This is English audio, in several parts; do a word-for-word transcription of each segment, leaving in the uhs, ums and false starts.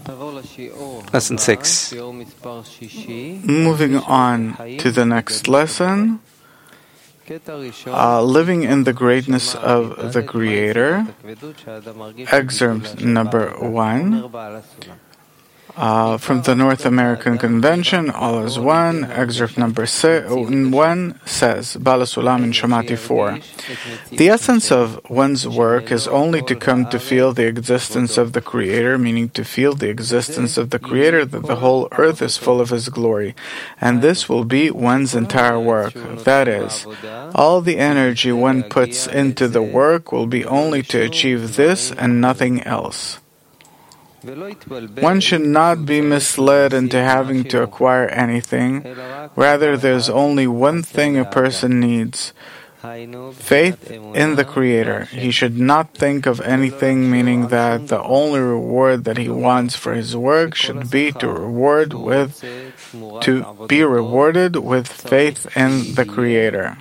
Lesson six. Moving on to the next lesson, uh, living in the greatness of the Creator, excerpt number one. Uh, from the North American Convention, All is One, excerpt number se- one says, Bala Sulam in Shamati four. The essence of one's work is only to come to feel the existence of the Creator, meaning to feel the existence of the Creator, that the whole earth is full of His glory. And this will be one's entire work. That is, all the energy one puts into the work will be only to achieve this and nothing else. One should not be misled into having to acquire anything. Rather, there's only one thing a person needs: faith in the Creator. He should not think of anything, meaning that the only reward that he wants for his work should be to reward with to be rewarded with faith in the Creator.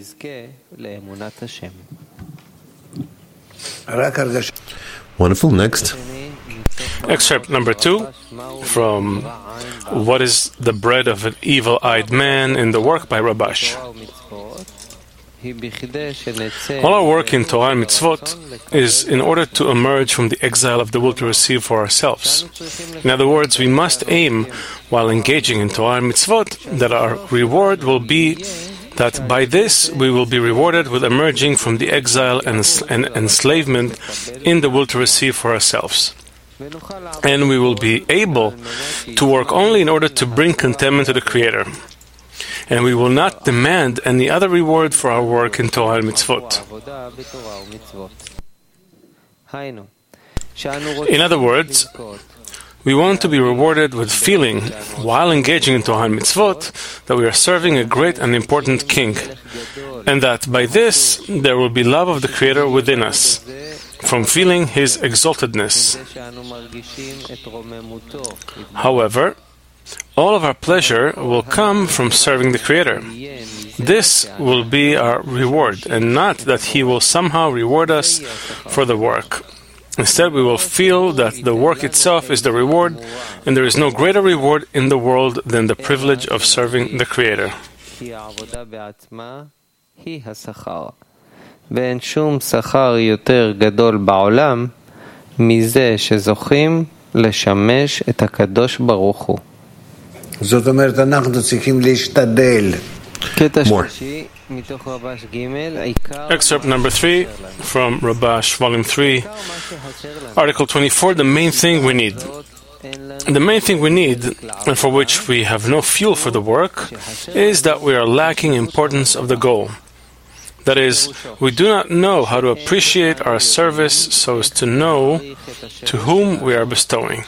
Wonderful. Next. Excerpt number two from What is the Bread of an Evil-Eyed Man in the Work by Rabash. All our work in Torah and Mitzvot is in order to emerge from the exile of the will to receive for ourselves. In other words, we must aim, while engaging in Torah and Mitzvot, that our reward will be that by this we will be rewarded with emerging from the exile and, and enslavement in the will to receive for ourselves. And we will be able to work only in order to bring contentment to the Creator. And we will not demand any other reward for our work in Torah and Mitzvot. In other words, we want to be rewarded with feeling, while engaging in Torah and Mitzvot, that we are serving a great and important King, and that by this there will be love of the Creator within us, from feeling His exaltedness. However, all of our pleasure will come from serving the Creator. This will be our reward, and not that He will somehow reward us for the work. Instead, we will feel that the work itself is the reward, and there is no greater reward in the world than the privilege of serving the Creator. ואין שום שכר יותר גדול בעולם מזה שזוכים לשמש את הקדוש ברוך הוא. זאת אומרת, אנחנו צריכים להשתדל. קטע שלישי מתוך רבש ג' Excerpt number three from Rabash, volume three, article twenty-four, the main thing we need. The main thing we need, and for which we have no fuel for the work, is that we are lacking importance of the goal. That is, we do not know how to appreciate our service so as to know to whom we are bestowing.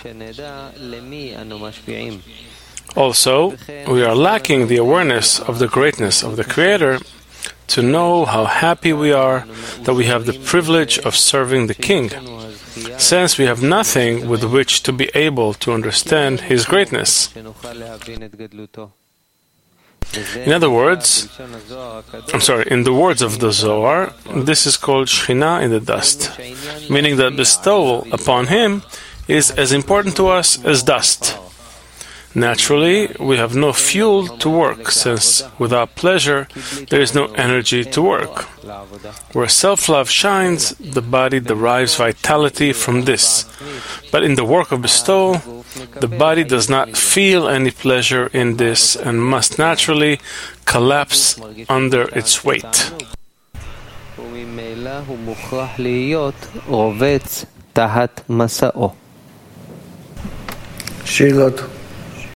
Also, we are lacking the awareness of the greatness of the Creator to know how happy we are that we have the privilege of serving the King, since we have nothing with which to be able to understand His greatness. In other words, I'm sorry, in the words of the Zohar, this is called Shechina in the dust, meaning that bestowal upon Him is as important to us as dust. Naturally, we have no fuel to work, since without pleasure, there is no energy to work. Where self-love shines, the body derives vitality from this. But in the work of bestowal, the body does not feel any pleasure in this and must naturally collapse under its weight. שאלות.